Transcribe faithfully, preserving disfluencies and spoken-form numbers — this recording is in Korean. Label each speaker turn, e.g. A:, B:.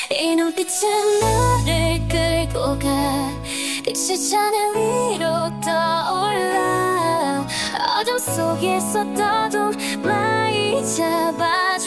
A: 이 눈빛은 나를 끌고 가 빛이 하늘 위로 떠올라 어둠 속에서 떠도 많이 잡아